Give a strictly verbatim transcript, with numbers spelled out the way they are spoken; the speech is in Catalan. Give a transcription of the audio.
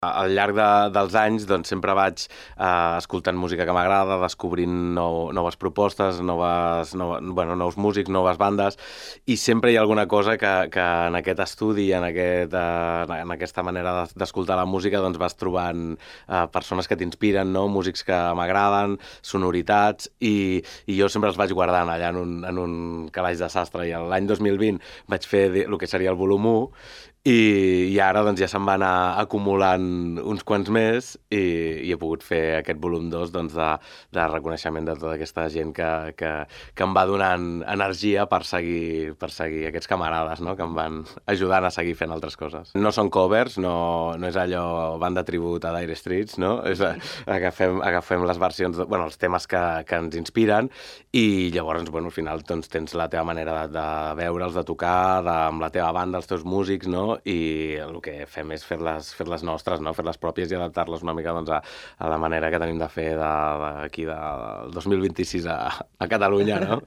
Al llarg de, dels anys doncs, sempre vaig eh, escoltant música que m'agrada, descobrint nou, noves propostes, noves, no, bueno, nous músics, noves bandes, i sempre hi ha alguna cosa que, que en aquest estudi, en, aquest, eh, en aquesta manera d'escoltar la música, doncs vas trobant eh, persones que t'inspiren, no? Músics que m'agraden, sonoritats, i, i jo sempre els vaig guardant allà en un, en un calaix de sastre. I l'any dos mil vint vaig fer el que seria el volum u, i, i ara doncs, ja se'n va anar acumulant uns quants més i, i he pogut fer aquest volum dos doncs, de, de reconeixement de tota aquesta gent que, que, que em va donant energia per seguir, per seguir aquests camarades, no? Que em van ajudant a seguir fent altres coses. No són covers, no, no és allò banda tribut a Dire Straits, no? És, agafem, agafem les versions, de, bueno, els temes que, que ens inspiren i llavors bueno, al final doncs, tens la teva manera de, de veure'ls, de tocar, de, amb la teva banda, els teus músics, no? I el que fem és fer-les fer-les nostres, no? Fer-les pròpies i adaptar-les una mica doncs, a, a la manera que tenim de fer d'aquí de, de, del dos mil vint-i-sis a, a Catalunya, no?